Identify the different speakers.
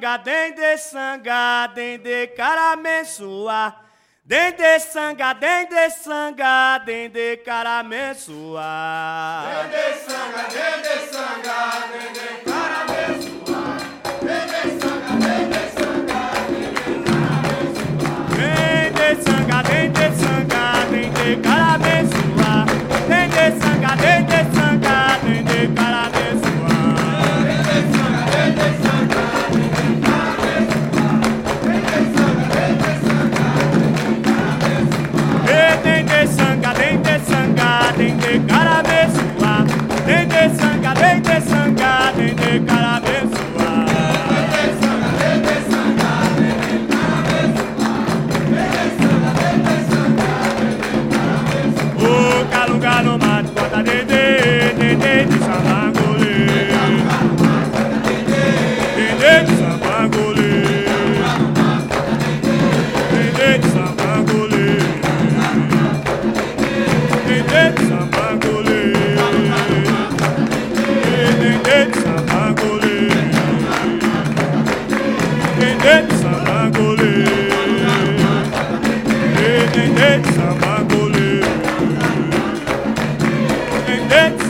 Speaker 1: sanga, dende caramensua. Dende sanga, dende sanga, dende caramensua.
Speaker 2: Dende sanga, dende sanga, dende caramensua. Dende sanga, dende sanga, dende caramensua.
Speaker 1: Dende sanga, dende sanga, dende caramensua. Dende sanga, dende sanga, dende caramensua.
Speaker 2: Dende sanga, dende sanga, dende caramensua. Dende sanga, dende sanga, dende caramensua.
Speaker 1: Dende sanga, dende sanga, dende caramensua. Dende sanga, dende sanga, dende caramensua.
Speaker 2: Dende sanga, dende sanga, dende caramensua. Dende sanga, dende sanga, dende caramensua.
Speaker 1: O calunga no mato, bota dende, dende de sambangolê. Dende de sambangolê. Dende de sambangolê. Dende de sambangolê. Dende de sambangolê. Dende de sambangolê. Dende de sambangolê. Dende de